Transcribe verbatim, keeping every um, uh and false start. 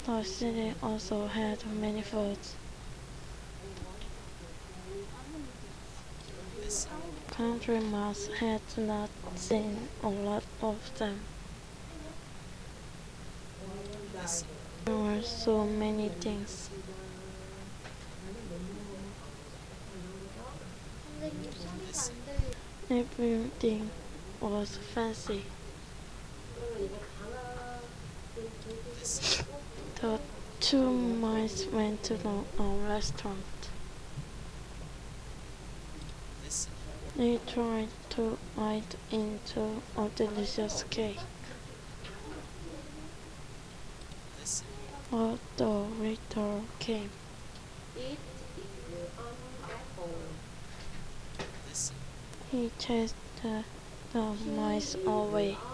The city also had many foods. Country mouse had not seen a lot of them. There were so many things. Everything was fancy. The two mice went to the, a restaurant. They tried to bite into a delicious cake, but the waiter came. He chased the, the mice away.